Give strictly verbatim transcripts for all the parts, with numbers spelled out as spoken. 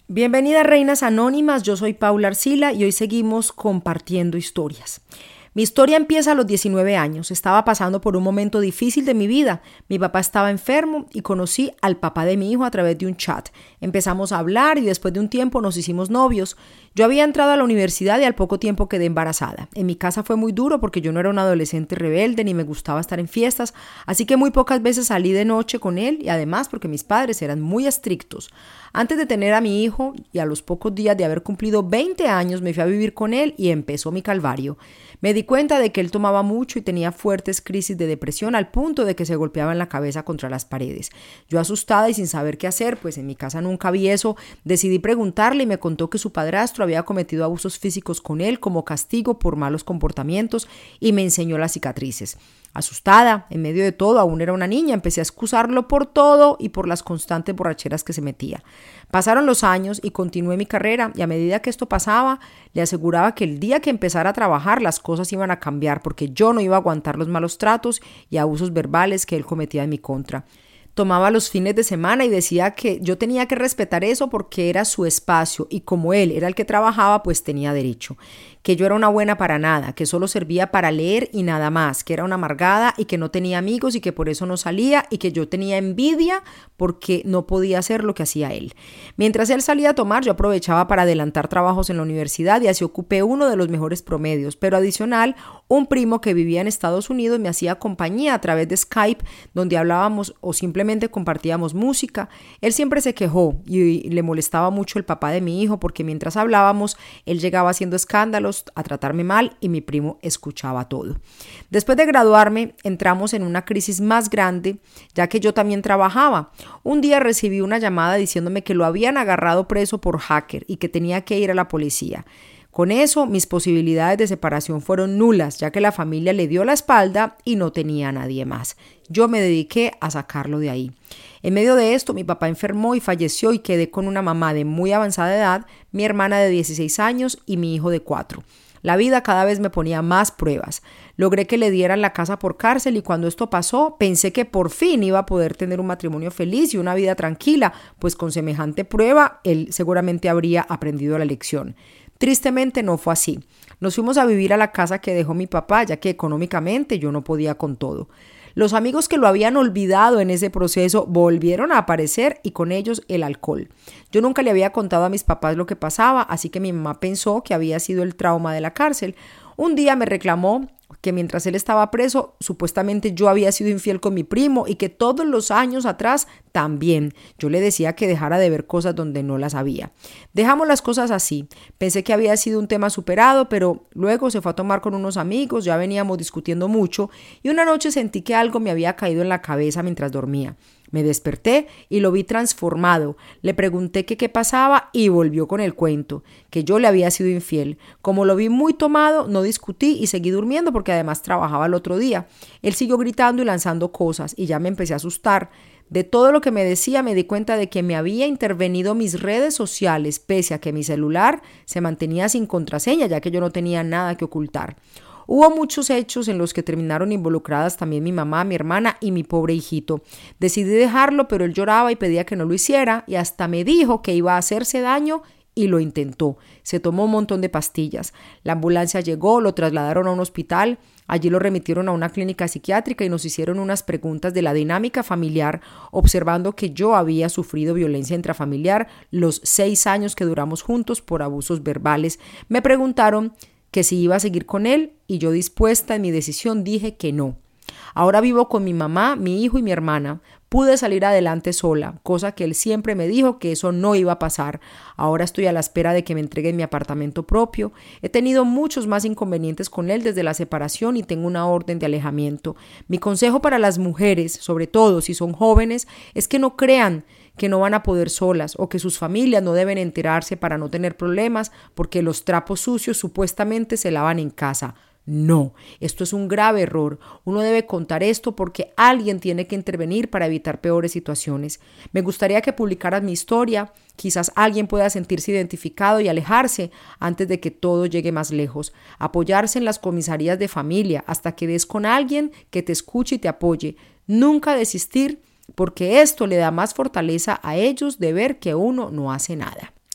Bienvenidas Reinas Anónimas, yo soy Paula Arcila y hoy seguimos compartiendo historias. Mi historia empieza a los diecinueve años, estaba pasando por un momento difícil de mi vida. Mi papá estaba enfermo y conocí al papá de mi hijo a través de un chat. Empezamos a hablar y después de un tiempo nos hicimos novios. Yo había entrado a la universidad y al poco tiempo quedé embarazada. En mi casa fue muy duro porque yo no era una adolescente rebelde ni me gustaba estar en fiestas, así que muy pocas veces salí de noche con él y además porque mis padres eran muy estrictos. Antes de tener a mi hijo y a los pocos días de haber cumplido veinte años me fui a vivir con él y empezó mi calvario. Me di cuenta de que él tomaba mucho y tenía fuertes crisis de depresión al punto de que se golpeaba en la cabeza contra las paredes. Yo asustada y sin saber qué hacer, pues en mi casa nunca vi eso, decidí preguntarle y me contó que su padrastro había cometido abusos físicos con él como castigo por malos comportamientos y me enseñó las cicatrices. Asustada, en medio de todo, aún era una niña, empecé a excusarlo por todo y por las constantes borracheras que se metía. Pasaron los años y continué mi carrera y a medida que esto pasaba, le aseguraba que el día que empezara a trabajar las cosas iban a cambiar porque yo no iba a aguantar los malos tratos y abusos verbales que él cometía en mi contra. Tomaba los fines de semana y decía que yo tenía que respetar eso porque era su espacio y como él era el que trabajaba, pues tenía derecho. Que yo era una buena para nada, que solo servía para leer y nada más, que era una amargada y que no tenía amigos y que por eso no salía y que yo tenía envidia porque no podía hacer lo que hacía él. Mientras él salía a tomar, yo aprovechaba para adelantar trabajos en la universidad y así ocupé uno de los mejores promedios, pero adicional, un primo que vivía en Estados Unidos me hacía compañía a través de Skype, donde hablábamos o simplemente compartíamos música. Él siempre se quejó y le molestaba mucho el papá de mi hijo porque mientras hablábamos, él llegaba haciendo escándalos, a tratarme mal y mi primo escuchaba todo. Después de graduarme, entramos en una crisis más grande, ya que yo también trabajaba. Un día recibí una llamada diciéndome que lo habían agarrado preso por hacker y que tenía que ir a la policía. Con eso, mis posibilidades de separación fueron nulas, ya que la familia le dio la espalda y no tenía a nadie más. Yo me dediqué a sacarlo de ahí. En medio de esto, mi papá enfermó y falleció y quedé con una mamá de muy avanzada edad, mi hermana de dieciséis años y mi hijo de cuatro. La vida cada vez me ponía más pruebas. Logré que le dieran la casa por cárcel y cuando esto pasó, pensé que por fin iba a poder tener un matrimonio feliz y una vida tranquila, pues con semejante prueba, él seguramente habría aprendido la lección. Tristemente no fue así. Nos fuimos a vivir a la casa que dejó mi papá, ya que económicamente yo no podía con todo. Los amigos que lo habían olvidado en ese proceso volvieron a aparecer y con ellos el alcohol. Yo nunca le había contado a mis papás lo que pasaba, así que mi mamá pensó que había sido el trauma de la cárcel. Un día me reclamó que mientras él estaba preso, supuestamente yo había sido infiel con mi primo y que todos los años atrás también. Yo le decía que dejara de ver cosas donde no las había. Dejamos las cosas así. Pensé que había sido un tema superado, pero luego se fue a tomar con unos amigos, ya veníamos discutiendo mucho y una noche sentí que algo me había caído en la cabeza mientras dormía. Me desperté y lo vi transformado. Le pregunté que qué pasaba y volvió con el cuento, que yo le había sido infiel. Como lo vi muy tomado, no discutí y seguí durmiendo porque además trabajaba el otro día. Él siguió gritando y lanzando cosas y ya me empecé a asustar. De todo lo que me decía me di cuenta de que me había intervenido mis redes sociales, pese a que mi celular se mantenía sin contraseña, ya que yo no tenía nada que ocultar. Hubo muchos hechos en los que terminaron involucradas también mi mamá, mi hermana y mi pobre hijito. Decidí dejarlo, pero él lloraba y pedía que no lo hiciera y hasta me dijo que iba a hacerse daño y lo intentó. Se tomó un montón de pastillas. La ambulancia llegó, lo trasladaron a un hospital, allí lo remitieron a una clínica psiquiátrica y nos hicieron unas preguntas de la dinámica familiar, observando que yo había sufrido violencia intrafamiliar los seis años que duramos juntos por abusos verbales. Me preguntaron que si iba a seguir con él y yo dispuesta en mi decisión dije que no. Ahora vivo con mi mamá, mi hijo y mi hermana. Pude salir adelante sola, cosa que él siempre me dijo que eso no iba a pasar. Ahora estoy a la espera de que me entreguen mi apartamento propio. He tenido muchos más inconvenientes con él desde la separación y tengo una orden de alejamiento. Mi consejo para las mujeres, sobre todo si son jóvenes, es que no crean que no van a poder solas o que sus familias no deben enterarse para no tener problemas porque los trapos sucios supuestamente se lavan en casa. No, esto es un grave error. Uno debe contar esto porque alguien tiene que intervenir para evitar peores situaciones. Me gustaría que publicaras mi historia. Quizás alguien pueda sentirse identificado y alejarse antes de que todo llegue más lejos. Apoyarse en las comisarías de familia hasta que des con alguien que te escuche y te apoye. Nunca desistir porque esto le da más fortaleza a ellos de ver que uno no hace nada.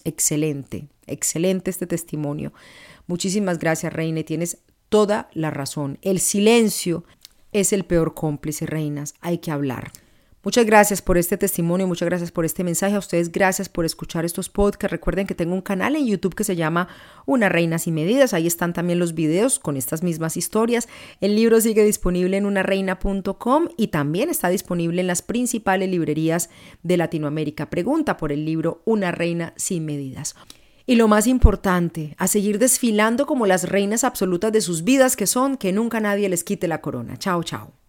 Excelente, excelente este testimonio. Muchísimas gracias, reina, y tienes toda la razón. El silencio es el peor cómplice, reinas. Hay que hablar. Muchas gracias por este testimonio, muchas gracias por este mensaje. A ustedes gracias por escuchar estos podcasts. Recuerden que tengo un canal en YouTube que se llama Una Reina Sin Medidas. Ahí están también los videos con estas mismas historias. El libro sigue disponible en una reina punto com y también está disponible en las principales librerías de Latinoamérica. Pregunta por el libro Una Reina Sin Medidas. Y lo más importante, a seguir desfilando como las reinas absolutas de sus vidas que son, que nunca nadie les quite la corona. Chao, chao.